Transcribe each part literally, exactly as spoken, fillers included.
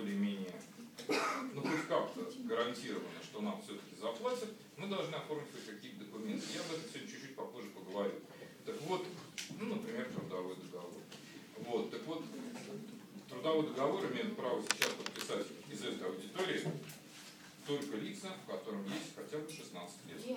более-менее, ну хоть как-то гарантировано, что нам все-таки заплатят, мы должны оформить какие-то документы. Я об этом сегодня чуть-чуть попозже поговорю. Так вот, ну, например, трудовой договор. Вот, так вот, трудовой договор имеет право сейчас подписать из этой аудитории только лица, в котором есть хотя бы шестнадцать лет.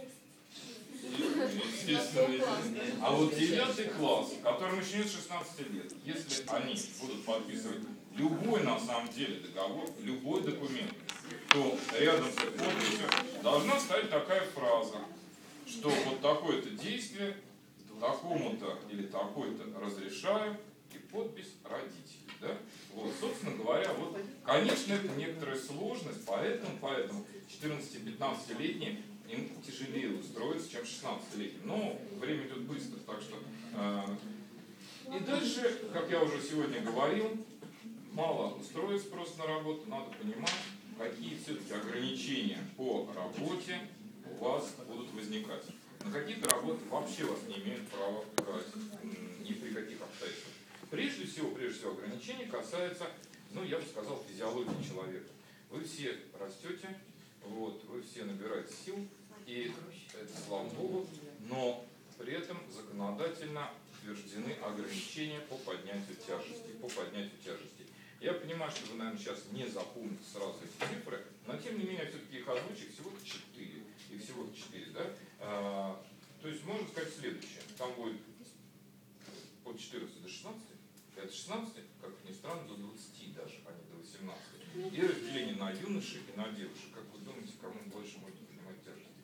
Естественно. А вот девятый класс, которым еще нет шестнадцати лет, если они будут подписывать любой на самом деле договор, любой документ, то рядом с этой подписью должна стоять такая фраза, что вот такое-то действие такому-то или такой-то разрешаю, и подпись родителей. Да? Вот, собственно говоря, вот, конечно, это некоторая сложность, поэтому, поэтому четырнадцати-пятнадцатилетние им тяжелее устроиться, чем шестнадцатилетним. Но время идет быстро, так что... Э, и дальше, как я уже сегодня говорил, мало устроиться просто на работу, надо понимать, какие все-таки ограничения по работе у вас будут возникать. На какие-то работы вообще вас не имеют права брать, ни при каких обстоятельствах. Прежде всего, прежде всего, ограничения касаются, ну, я бы сказал, физиологии человека. Вы все растете, вот, вы все набираете сил, и это слава Богу, но при этом законодательно утверждены ограничения по поднятию тяжести, по поднятию тяжести. Я понимаю, что вы, наверное, сейчас не запомните сразу эти цифры, но тем не менее, все-таки их озвучек всего-то четыре. И всего-то четыре, да? А, то есть можно сказать следующее. Там будет от четырнадцати до шестнадцати, и от шестнадцати, как ни странно, до двадцати даже, а не до восемнадцати. И разделение на юношей и на девушек. Как вы думаете, кому больше можно поднимать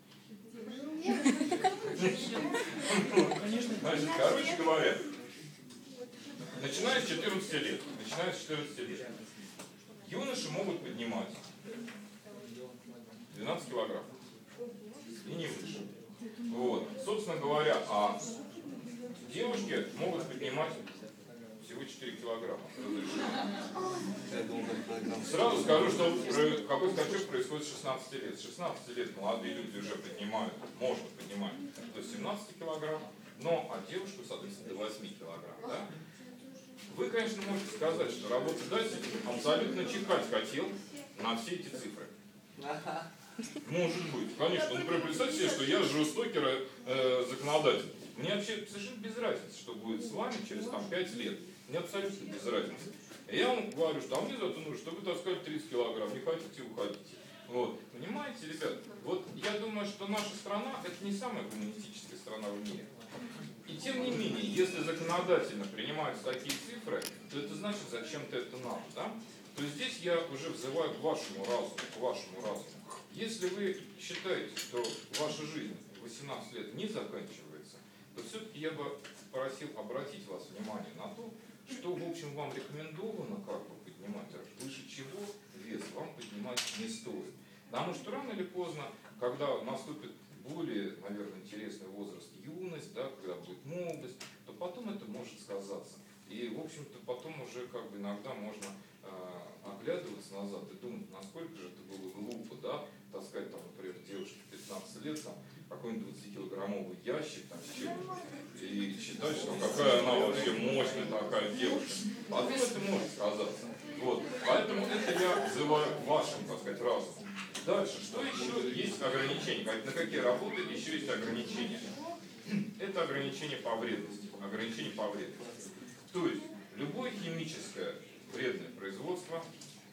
тяжести? Значит, короче говоря, начиная с четырнадцати лет, начиная с четырнадцати лет, юноши могут поднимать двенадцать килограмм. И не выше. Вот. Собственно говоря, а девушки могут поднимать всего четыре килограмма. Сразу скажу, что какой скачок происходит с шестнадцати лет. С шестнадцати лет молодые люди уже поднимают, можно поднимать до семнадцати килограмм, но а девушку, соответственно, до восьми килограмм. Да? Вы, конечно, можете сказать, что работодатель абсолютно чихать хотел на все эти цифры. Может быть, конечно. Например, представьте себе, что я жестокий э, законодатель. Мне вообще совершенно без разницы, что будет с вами через там, пять лет. Мне абсолютно без разницы. И я вам говорю, что а мне зато нужно, чтобы вы таскали тридцать килограмм, не хотите, уходите. Вот. Понимаете, ребят? Вот я думаю, что наша страна это не самая гуманистическая страна в мире. И тем не менее, если законодательно принимаются такие цифры, то это значит, зачем-то это надо. Да? То есть здесь я уже взываю к вашему разуму, к вашему разуму. Если вы считаете, что ваша жизнь в восемнадцать лет не заканчивается, то все-таки я бы просил обратить вас внимание на то, что, в общем, вам рекомендовано как бы поднимать, а выше чего вес вам поднимать не стоит. Потому что рано или поздно, когда наступит более, наверное, интересный возраст, юность, да, когда будет молодость, то потом это может сказаться. И, в общем-то, потом уже как бы иногда можно э, оглядываться назад и думать, насколько же это было глупо, да, таскать, там, например, девушке пятнадцати лет, там, какой-нибудь двадцатикилограммовый ящик, там, с чем-нибудь, и считать, что какая она вообще мощная такая девушка. Потом это может сказаться. Вот. Поэтому это я взываю к вашему, так сказать, разуму. Дальше, что еще есть ограничения? На какие работы еще есть ограничения? Это ограничение по вредности. Ограничение по вредности. То есть, любое химическое вредное производство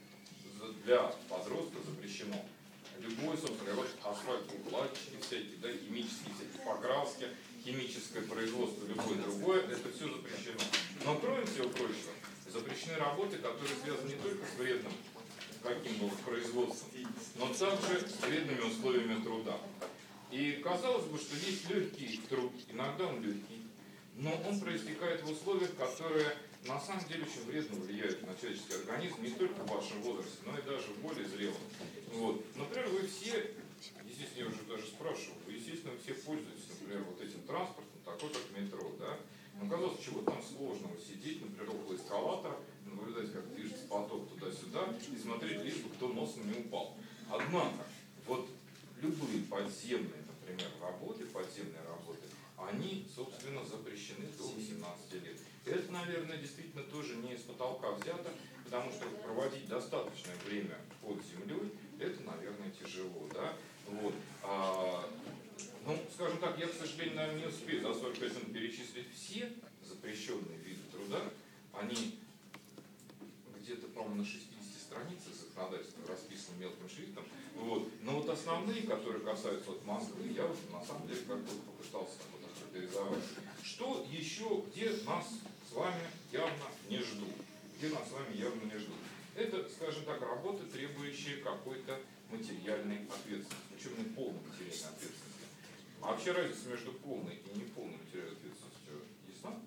для подростка запрещено. Любое, собственно говоря, асфальтоукладчики всякие, да, химические всякие покраски, химическое производство, любое другое, это все запрещено. Но кроме всего прочего, запрещены работы, которые связаны не только с вредным каким бы производством, но также с вредными условиями труда. И казалось бы, что есть легкий труд, иногда он легкий, но он проистекает в условиях, которые на самом деле очень вредно влияют на человеческий организм, не только в вашем возрасте, но и даже в более зрелом. Вот. Например, вы все, естественно, я уже даже спрашивал, вы, естественно, вы все пользуетесь, например, вот этим транспортом, такой как метро, да? Ну, казалось, чего там сложного сидеть, например, около эскалатора, наблюдать, как движется поток туда-сюда, и смотреть, лишь бы кто носом не упал. Однако, вот любые подземные, например, работы, подземные работы, они, собственно, запрещены до восемнадцати лет. И это, наверное, действительно тоже не из потолка взято, потому что проводить достаточное время под землей, это, наверное, тяжело, да? Вот. А, ну, скажем так, я, к сожалению, наверное, не успею за сорок пять минут перечислить все запрещенные виды труда. Они где-то, по-моему, на шестидесяти страницах законодательства расписаны мелким шрифтом. Вот. Но вот основные, которые касаются вот Москвы, я вот на самом деле как-то попытался вот охарактеризовать. Что еще, где нас с вами явно не ждут? Где нас с вами явно не ждут? Это, скажем так, работы, требующие какой-то материальной ответственности, причем не полной материальной ответственности. А вообще разница между полной и неполной материальной ответственностью ясна?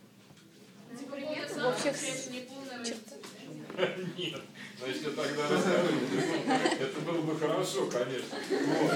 В общих чертах. Нет, значит, я тогда расскажу. Это было бы хорошо, конечно. Вот.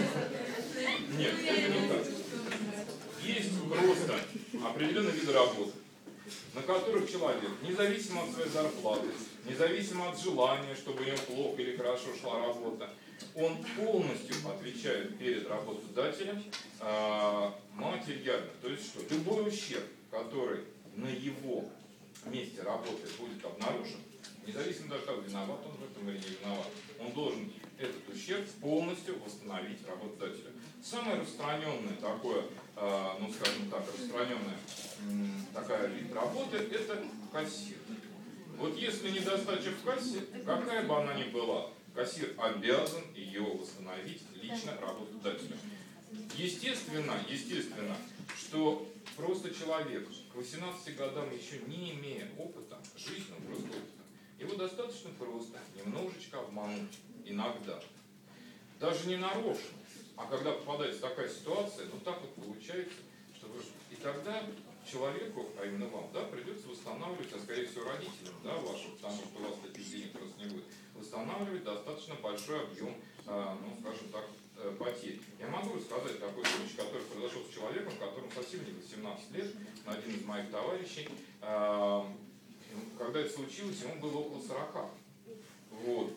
Нет, это не так. Есть просто определенные виды работы, на которых человек, независимо от своей зарплаты, независимо от желания, чтобы у него плохо или хорошо шла работа, он полностью отвечает перед работодателем э, материально. То есть что? Любой ущерб, который на его месте работы будет обнаружен, независимо даже от того, виноват он в этом или не виноват, он должен этот ущерб полностью восстановить работодателю. Самое распространенное такое, э, ну скажем так, распространенная э, такая вид работы, это кассир. Вот если недостача в кассе, какая бы она ни была, кассир обязан ее восстановить лично работодателю. Естественно, естественно, что просто человек к восемнадцати годам, еще не имея опыта, жизненного просто опыта, его достаточно просто немножечко обмануть иногда. Даже не нарочно, а когда попадается такая ситуация, ну так вот получается, что вы... И тогда человеку, а именно вам, да, придется восстанавливать, а скорее всего родителям, да, вашим, потому что у вас таких денег просто не будет, восстанавливать достаточно большой объем, э, ну, скажем так, э, потерь. Я могу рассказать такой случай, который произошел с человеком, которому совсем не восемнадцать лет, один из моих товарищей, э, когда это случилось, ему было около сорока. Вот.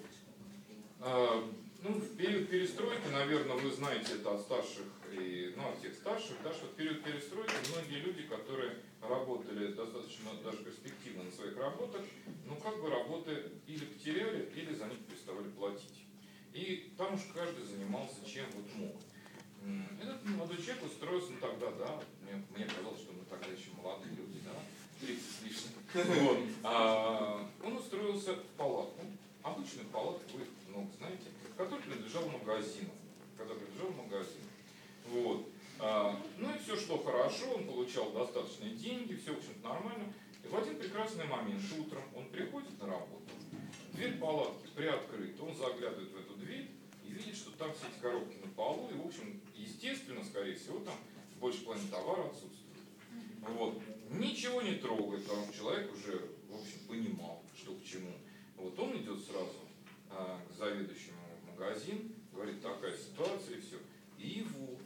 Э, ну, в период перестройки, наверное, вы знаете это от старших, и, ну, от тех старших, да, что в период перестройки многие люди, которые работали достаточно даже перспективно на своих работах, ну, как бы работы или потеряли, или за них переставали платить. И там уж каждый занимался чем вот мог. Этот молодой человек устроился, ну, тогда, да, мне, мне казалось, что мы тогда еще молодые люди, да, тридцать с лишним. Вот. А, он устроился в палатку, обычную палатку, вы их много знаете, который принадлежал магазину. Когда принадлежал магазину. Вот. А, ну и все шло хорошо, он получал достаточные деньги, все, в общем-то, нормально. И в один прекрасный момент утром он приходит на работу, дверь палатки приоткрыта, он заглядывает в эту дверь и видит, что там все эти коробки на полу, и, в общем, естественно, скорее всего, там больше половины товара отсутствует. Вот. Ничего не трогает, потому что человек уже, в общем, понимал, что к чему. Вот он идет сразу а, к заведующему магазин, говорит, такая ситуация и все. И его,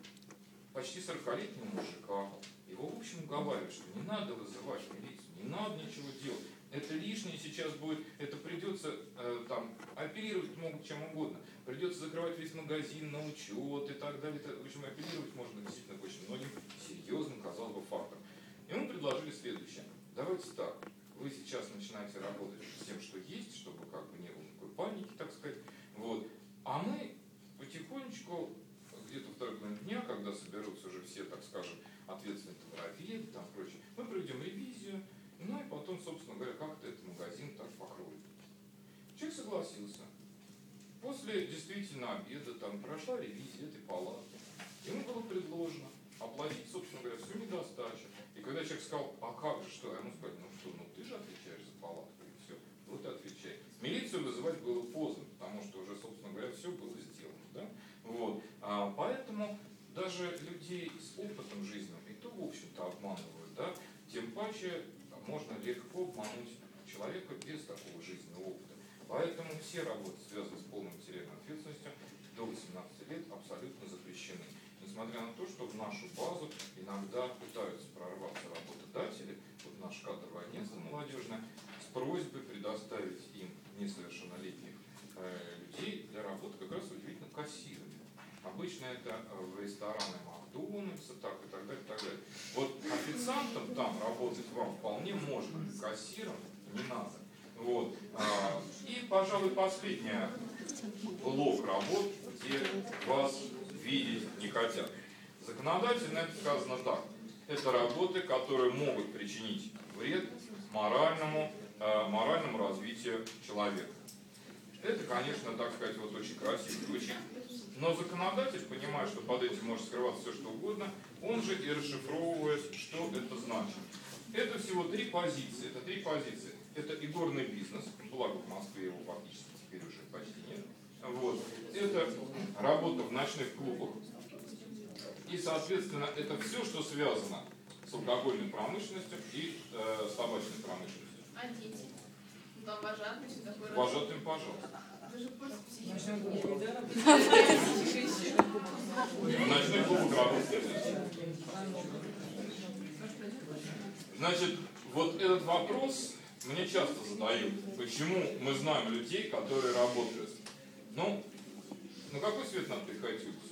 почти сорокалетнего мужика, его, в общем, уговаривают, что не надо вызывать милицию, не надо ничего делать. Это лишнее сейчас будет, это придется э, там оперировать могут чем угодно. Придется закрывать весь магазин на учет и так далее. В общем, оперировать можно действительно к очень многим серьезным, казалось бы, фактам. Ему предложили следующее. Давайте так, вы сейчас начинаете работать с тем, что есть, чтобы как бы не было никакой паники, так сказать. Вот. А мы потихонечку, где-то второй половине дня, когда соберутся уже все, так скажем, ответственные товароведы, там прочее, мы проведем ревизию, ну и потом, собственно говоря, как-то этот магазин так покроет. Человек согласился. После действительно обеда там прошла ревизия этой палаты. Ему было предложено оплатить, собственно говоря, всю недостачу. И когда человек сказал, а как же, что? Ему сказали, ну что, ну ты же отвечаешь за палатку, и все. Вот и отвечай. Милицию вызывать было поздно, потому что уже, собственно говоря, все было сделано. Да? Вот. А, поэтому даже людей с опытом жизненным и то, в общем-то, обманывают. Да? Тем паче можно легко обмануть человека без такого жизненного опыта. Поэтому все работы, связанные с полной материальной ответственностью, до восемнадцати лет абсолютно запрещены. Несмотря на то, что в нашу базу иногда пытаются прорваться работодатели, вот наше кадровое агентство молодежное, с просьбой предоставить им несовершеннолетних э, людей для работы как раз удивительно кассирами. Обычно это в рестораны Макдональдса, так и так далее, и так далее. Вот официантом там работать вам вполне можно, кассиром не надо. Вот. И, пожалуй, последняя блок работ, где вас видеть не хотят. Законодательно это сказано так. Это работы, которые могут причинить вред моральному, э, моральному развитию человека. Это, конечно, так сказать, вот очень красиво звучит. Но законодатель, понимая, что под этим может скрываться все что угодно, он же и расшифровывает, что это значит. Это всего три позиции. Это три позиции. Это игорный бизнес, благо в Москве его фактически теперь уже почти нет. Вот. Это работа в ночных клубах. И, соответственно, это все, что связано с алкогольной промышленностью и э, с табачной промышленностью. А дети? Ну, там вожатые, все такое. Вожатым, пожалуйста. Вы же просто В ночных клубах работает. Значит, вот этот вопрос мне часто задают. Почему мы знаем людей, которые работают? Ну, на какой свет нам приходить улицу?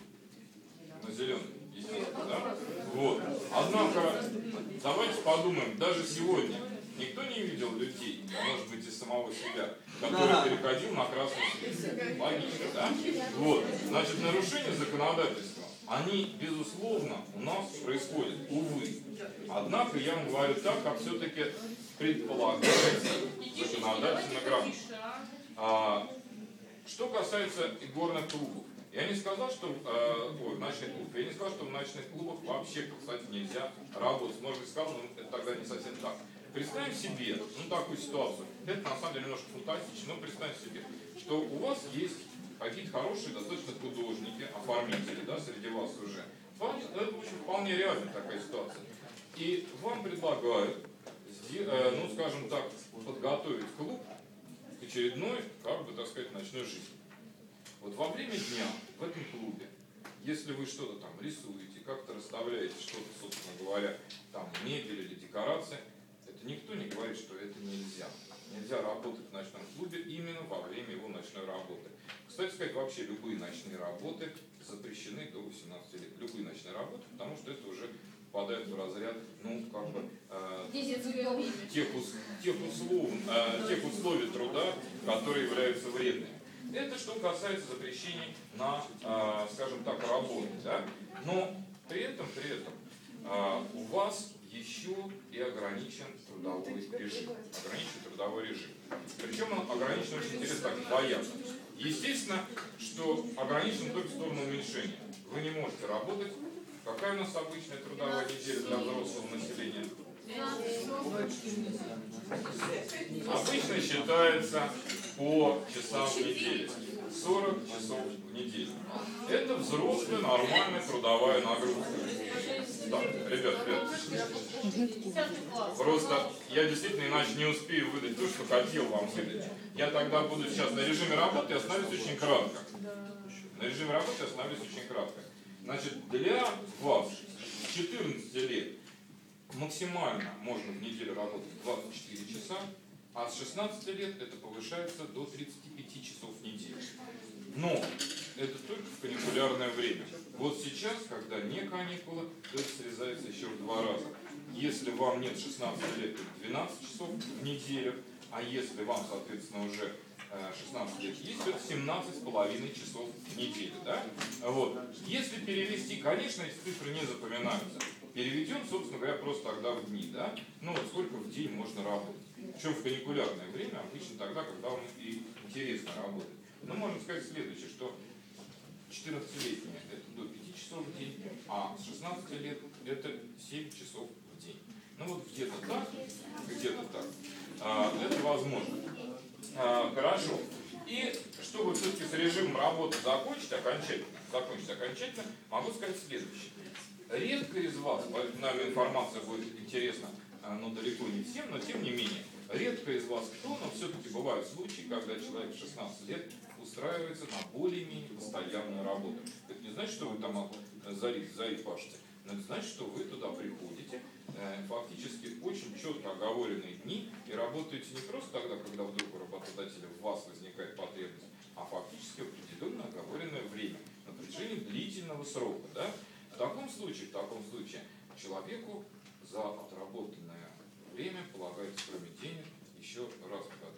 На зеленый, естественно, да? Вот. Однако, давайте подумаем, даже сегодня никто не видел людей, а может быть и самого себя, который переходил на красный свет. Логично, да? Вот. Значит, нарушения законодательства, они, безусловно, у нас происходят, увы. Однако я вам говорю так, как все-таки предполагается законодательно грамотно. А, что касается игорных клубов, я не сказал, что э, ой, ночных клубов, я не сказал, что в ночных клубах вообще, кстати, нельзя работать. Может быть, сказал, но это тогда не совсем так. Представим себе, ну, такую ситуацию. Это на самом деле немножко фантастично, но представим себе, что у вас есть какие-то хорошие, достаточно художники, оформители, да, среди вас уже. Это очень вполне реальная такая ситуация. И вам предлагают, ну, скажем так, подготовить клуб к очередной, как бы, так сказать, ночной жизни. Вот во время дня в этом клубе, если вы что-то там рисуете, как-то расставляете что-то, собственно говоря, там мебель или декорация, это никто не говорит, что это нельзя. Нельзя работать в ночном клубе именно во время его ночной работы. Кстати сказать, вообще любые ночные работы запрещены до восемнадцати лет. Любые ночные работы, потому что это уже попадает в разряд, ну, как бы, э, тех, ус, тех, услов, э, тех условий труда, которые являются вредными. Это что касается запрещений на, э, скажем так, работу. Да? Но при этом, при этом э, у вас еще и ограничен трудовой режим. Ограничен трудовой режим. Причем он ограничен очень интересно, так, двояко. Естественно, что ограничен только в сторону уменьшения. Вы не можете работать. Какая у нас обычная трудовая неделя для взрослого населения? Обычно считается по часам в неделю. сорок часов в неделю. Это взрослая нормальная трудовая нагрузка. Так, ребят, ребят. Просто я действительно иначе не успею выдать то, что хотел вам выдать. Я тогда буду сейчас на режиме работы и остановлюсь очень кратко. На режиме работы остановлюсь очень кратко. Значит, для вас с четырнадцати лет максимально можно в неделю работать двадцать четыре часа, а с шестнадцати лет это повышается до тридцати пяти часов в неделю. Но это только в каникулярное время. Вот сейчас, когда не каникулы, то это срезается еще в два раза. Если вам нет шестнадцати лет, то двенадцать часов в неделю, а если вам, соответственно, уже шестнадцать лет есть, это семнадцать с половиной часов в неделю. Да? Вот. Если перевести, конечно, эти цифры не запоминаются. Переведем, собственно говоря, просто тогда в дни. Да? Ну вот сколько в день можно работать. Причем в каникулярное время, обычно тогда, когда вам и интересно работать. Ну, можно сказать следующее, что четырнадцатилетние это до пяти часов в день, а с шестнадцати лет это семь часов в день. Ну вот где-то так, где-то так. А, это возможно. А, хорошо. И чтобы все-таки с режимом работы закончить окончательно, закончить окончательно, могу сказать следующее. Редко из вас, нам информация будет интересна, но далеко не всем, но тем не менее, редко из вас кто, но все-таки бывают случаи, когда человек в шестнадцать лет устраивается на более-менее постоянную работу. Это не значит, что вы там зари, зари пашете, но это значит, что вы туда приходите э, фактически очень четко оговоренные дни и работаете не просто тогда, когда вдруг у работодателя в вас возникает потребность, а фактически в определенно оговоренное время, на протяжении длительного срока. Да? В таком случае, в таком случае человеку за отработанное время полагается, кроме денег, еще раз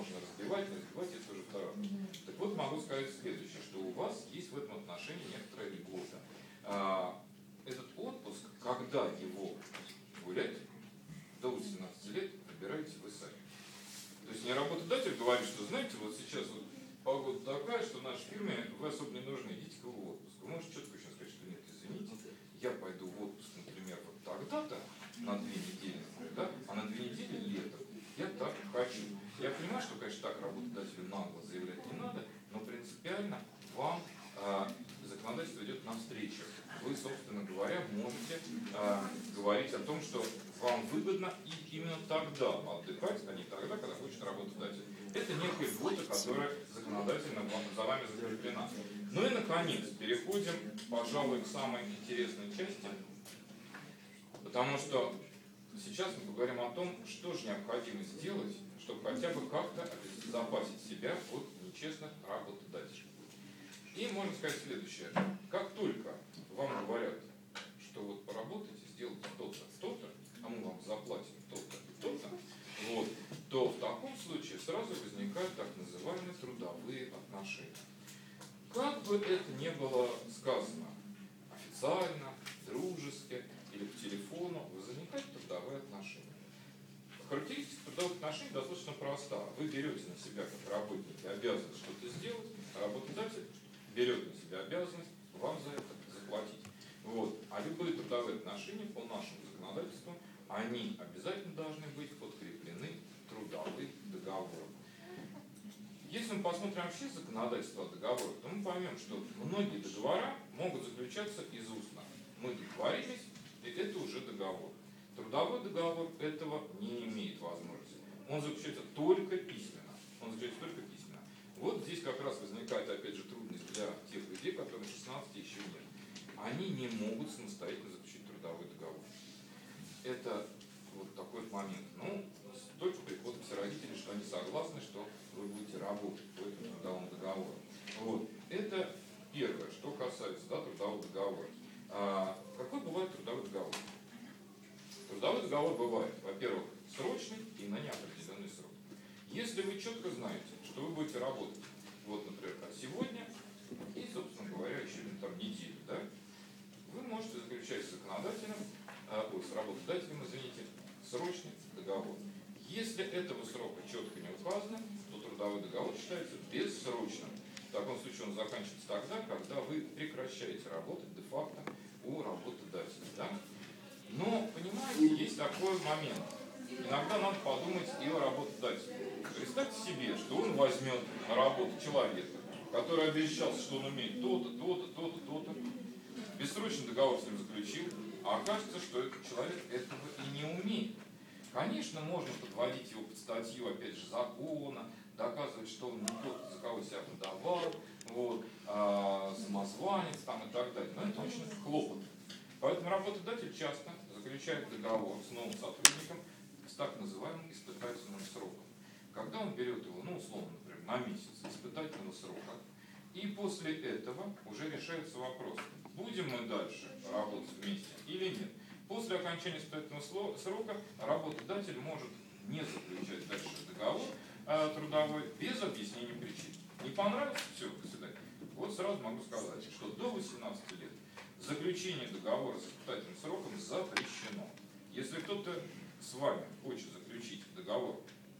можно разбивать, не разбивать, это уже второе. Так вот, могу сказать следующее, что у вас есть в этом отношении некоторая льгота. А, этот отпуск, когда его гулять, до восемнадцати лет выбираете вы сами. То есть не работодатель говорит, что знаете, вот сейчас вот погода такая, что в нашей фирме вы особо не нужны, идите-ка в отпуск. Вы можете четко сейчас сказать, что нет, извините, я пойду в отпуск, например, вот тогда-то, на две недели, например, да, а на две недели летом. Я так хочу. Я понимаю, что, конечно, так работодателю нагло заявлять не надо, но принципиально вам э, законодательство идет навстречу. Вы, собственно говоря, можете э, говорить о том, что вам выгодно и именно тогда отдыхать, а не тогда, когда хочет работодатель. Это некая льгота, которая законодательно за вами закреплена. Ну и, наконец, переходим, пожалуй, к самой интересной части, потому что сейчас мы поговорим о том, что же необходимо сделать, чтобы хотя бы как-то обезопасить себя от нечестных работодателей. И можно сказать следующее. Как только вам говорят, что вот поработайте, сделайте то-то, то-то, а мы вам заплатим то-то и то-то, вот, то в таком случае сразу возникают так называемые трудовые отношения. Как бы это ни было сказано, официально, дружески или по телефону, возникают трудовые отношения. Характеристика трудовых отношений достаточно проста. Вы берете на себя как работники обязанность что-то сделать, а работодатель берет на себя обязанность вам за это заплатить. Вот. А любые трудовые отношения по нашему законодательству, они обязательно должны быть подкреплены трудовым договором. Если мы посмотрим вообще законодательство о договорах, то мы поймем, что многие договора могут заключаться из устно. Мы договорились, и это уже договор. Трудовой договор этого не имеет возможности. Он заключается только письменно. Он заключается только письменно. Вот здесь как раз возникает, опять же, трудность для тех людей, которым шестнадцати еще нет. Они не могут самостоятельно заключить трудовой договор. Это вот такой момент. Ну, только при подписи родителей, что они согласны, что вы будете работать по этому трудовому договору. Вот. Это первое, что касается, да, трудового договора. А, какой бывает трудовой договор? Трудовой договор бывает, во-первых, срочный и на неопределенный срок. Если вы четко знаете, что вы будете работать, вот, например, как сегодня, и, собственно говоря, еще там неделю, да, вы можете заключать с законодателем, э, ой, с работодателем, извините, срочный договор. Если этого срока четко не указано, то трудовой договор считается бессрочным. В таком случае он заканчивается тогда, когда вы прекращаете работать де-факто у работодателя. Да? Но, понимаете, есть такой момент. Иногда надо подумать и о работодателе. Представьте себе, что он возьмет на работу человека, который обещался, что он умеет то-то, то-то, то-то, то-то. Бессрочный договор с ним заключил, а окажется, что этот человек этого и не умеет. Конечно, можно подводить его под статью, опять же, закона, доказывать, что он не тот, за кого себя подавал, вот, а, самозванец там, и так далее. Но это очень хлопотно. Поэтому работодатель часто заключает договор с новым сотрудником с так называемым испытательным сроком. Когда он берет его, ну, условно, например, на месяц испытательного срока, и после этого уже решается вопрос, будем мы дальше работать вместе или нет. После окончания испытательного срока работодатель может не заключать дальше договор э, трудовой без объяснения причин. Не понравится, все, до свидания. Вот сразу могу сказать, что до восемнадцати лет заключение договора с испытательным сроком запрещено. Если кто-то с вами хочет заключить договор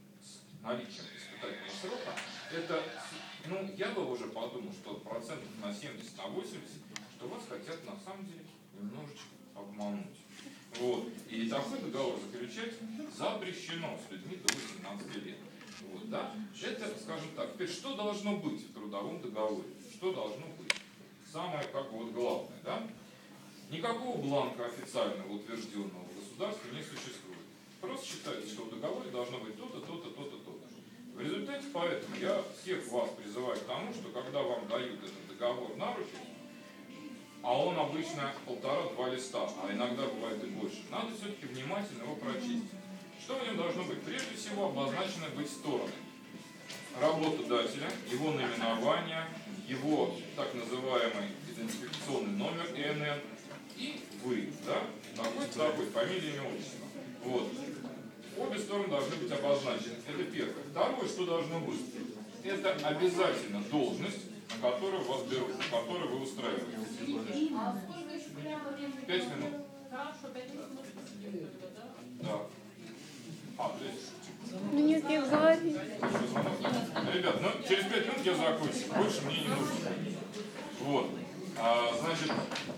с наличием испытательного срока, это, ну, я бы уже подумал, что процентов на семьдесят, на восемьдесят, что вас хотят на самом деле немножечко обмануть. Вот. И такой договор заключать запрещено с людьми до восемнадцати лет. Вот, да? Это, скажем так, теперь что должно быть в трудовом договоре? Что должно быть? Самое, как бы, вот главное, да? Никакого бланка официального, утвержденного в государстве не существует. Просто считается, что в договоре должно быть то-то, то-то, то-то, то-то. В результате, поэтому я всех вас призываю к тому, что когда вам дают этот договор на руки, а он обычно полтора-два листа, а иногда бывает и больше, надо все-таки внимательно его прочесть. Что в нем должно быть? Прежде всего обозначены быть стороны работодателя, его наименование, его так называемый идентификационный номер И Н Н и вы, да? Такой, такой, фамилия, имя, отчество. Вот. Обе стороны должны быть обозначены. Это первое. Второе, что должно быть, это обязательно должность, на которую вас берут, на которую вы устраиваетесь. А сколько еще прямо времени? Пять минут. Хорошо, пять минут можно посидеть, да? Да. А, то есть... Ну нет, не говори. Ребят, ну через пять минут я закончу. Больше мне не нужно. Вот. А, значит,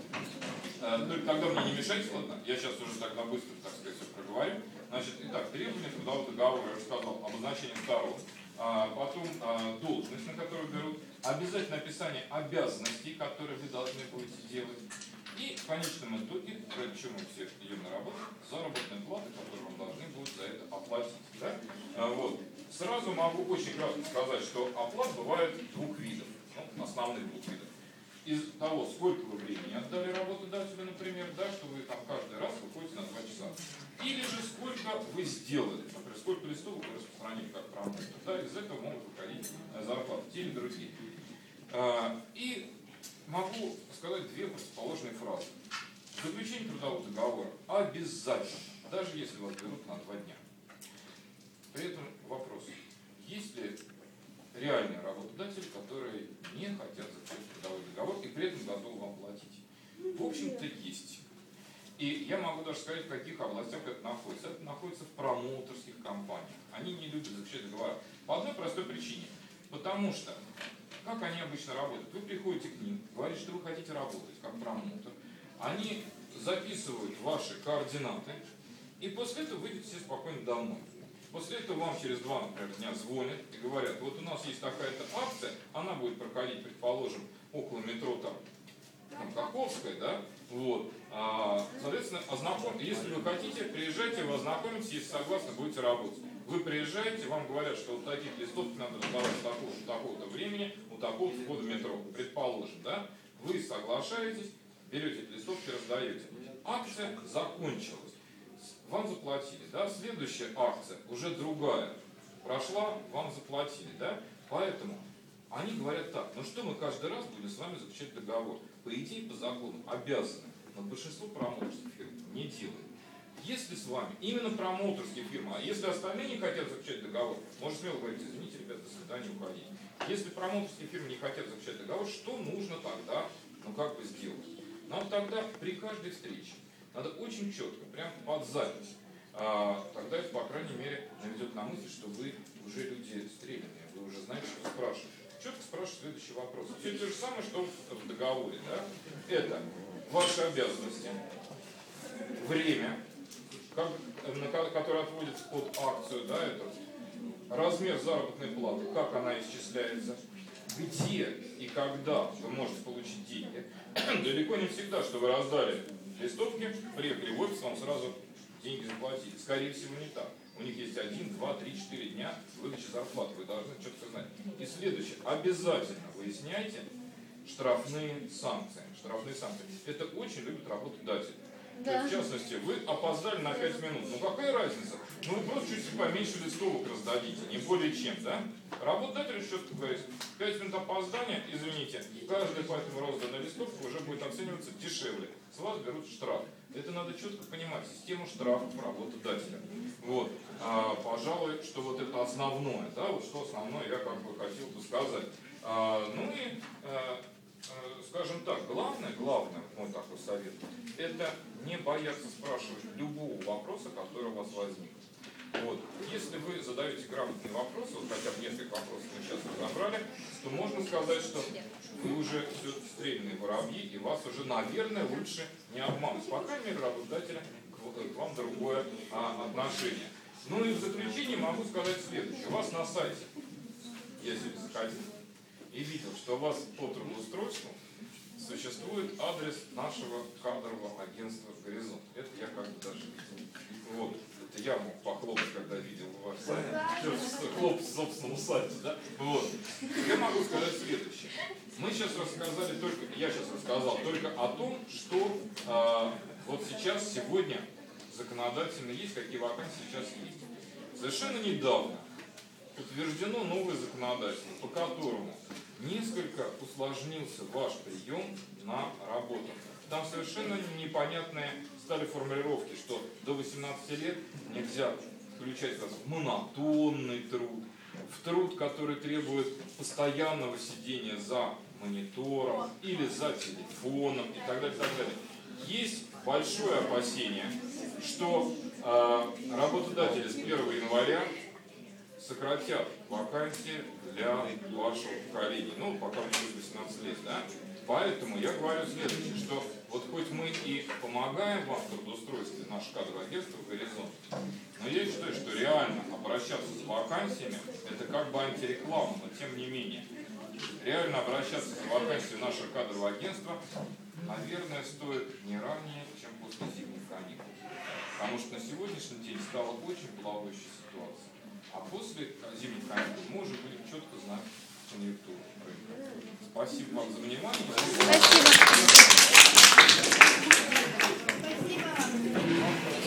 а, только тогда мне не мешайте, ладно? Я сейчас уже тогда быстро, так сказать, все проговорю. Значит, итак, требования трудового договора, я уже сказал, обозначение сторон. А, потом а, должность, на которую берут. Обязательно описание обязанностей, которые вы должны будете делать. И в конечном итоге, ради чего мы все идем на работу, заработная плата, которую вам должны будут за это оплатить. Да? А, вот. Сразу могу очень кратко сказать, что оплат бывает двух видов, ну, основных двух видов. Из того, сколько вы времени отдали работодателю, например, да, что вы там каждый раз выходите на два часа. Или же сколько вы сделали, например, сколько листов вы распространили как промоутер. Да, из этого могут выходить зарплаты, те или другие. А, и могу сказать две противоположные фразы. Заключение трудового договора обязательно, даже если вас берут на два дня. При этом вопрос, есть ли реальные работодатели, которые не хотят заключить трудовой договор и при этом готовы вам платить? В общем-то, есть. И я могу даже сказать, в каких областях это находится. Это находится в промоутерских компаниях. Они не любят заключать договора. По одной простой причине. Потому что, как они обычно работают? Вы приходите к ним, говорите, что вы хотите работать как промоутер. Они записывают ваши координаты, и после этого вы идете все спокойно домой. После этого вам через два, например, дня звонят и говорят, вот у нас есть такая-то акция, она будет проходить, предположим, около метро там, там Каховская, да, вот. А, соответственно, ознаком... если вы хотите, приезжайте, вы ознакомитесь, если согласны, будете работать. Вы приезжаете, вам говорят, что вот таких листовки надо раздавать с такого-то, такого-то времени, у такого входа в метро, предположим, да, вы соглашаетесь, берете эти листовки, раздаете. Акция закончилась. Вам заплатили, да, следующая акция уже другая, прошла, вам заплатили, да, поэтому они говорят так, ну что мы каждый раз будем с вами заключать договор, по идее, по закону, обязаны, но большинство промоутерских фирм не делает. Если с вами именно промоутерские фирмы, а если остальные не хотят заключать договор, можно смело говорить, извините, ребят, до свидания, уходите. Если промоутерские фирмы не хотят заключать договор, что нужно тогда, ну как бы сделать? Нам тогда при каждой встрече надо очень четко, прям под запись. А, тогда это, по крайней мере, наведет на мысль, что вы уже люди стрелянные, вы уже знаете, что спрашивать. Четко спрашивать следующий вопрос. Все то же самое, что в договоре. Да? Это ваши обязанности, время, как, на, которое отводится под акцию, да, это размер заработной платы, как она исчисляется, где и когда вы можете получить деньги. Далеко не всегда, что вы раздали листовки, приехали в офис, вам сразу деньги заплатили. Скорее всего, не так. У них есть один, два, три, четыре дня выдачи зарплаты. Вы должны четко знать. И следующее. Обязательно выясняйте штрафные санкции. Штрафные санкции. Это очень любят работодатели. Да. В частности, вы опоздали на пять минут. Ну какая разница? Ну вы просто чуть-чуть поменьше листовок раздадите, не более чем, да? Работодатель четко говорит, пять минут опоздания, извините, каждая по этому розданная листовка уже будет оцениваться дешевле. С вас берут штраф. Это надо четко понимать, систему штрафов работодателя. Вот. А, пожалуй, что вот это основное, да, вот что основное я как бы хотел бы сказать. А, ну и, а, а, скажем так, главное, главное, мой такой совет, это не бояться спрашивать любого вопроса, который у вас возник. Вот. Если вы задаете грамотные вопросы, вот хотя бы несколько вопросов мы сейчас разобрали, то можно сказать, что вы уже все стрельные воробьи, и вас уже, наверное, лучше не обмануть. По крайней мере, работодателя к вам другое а, отношение. Ну и в заключение могу сказать следующее. У вас на сайте, я сегодня заходил и видел, что у вас по трудоустройству существует адрес нашего кадрового агентства «Горизонт». Это я как бы даже видел. Вот. Это я мог похлопать, когда видел ваш сайт. Хлоп в собственном сайте, да? Вот. Я могу сказать следующее. Мы сейчас рассказали только, я сейчас рассказал только о том, что э, вот сейчас, сегодня законодательно есть, какие вакансии сейчас есть. Совершенно недавно утверждено новое законодательство, по которому несколько усложнился ваш прием на работу. Там совершенно непонятные стали формулировки, что до восемнадцати лет нельзя включать вас в монотонный труд, в труд, который требует постоянного сидения за монитором или за телефоном и так далее, и так далее. Есть большое опасение, что э, работодатели с первого января сократят вакансии для вашего поколения. Ну, пока мне будет восемнадцать лет, да? Поэтому я говорю следующее, что вот хоть мы и помогаем вам в трудоустройстве, наше кадровое агентство «Горизонт», но я считаю, что реально обращаться с вакансиями – это как бы антиреклама, но тем не менее. Реально обращаться с вакансией нашего кадрового агентства, наверное, стоит не ранее, чем после зимних каникул. Потому что на сегодняшний день стала очень плавающая ситуация. А после зимних каникул мы уже будем четко знать конъюнктуру рынка. Спасибо вам за внимание. Спасибо.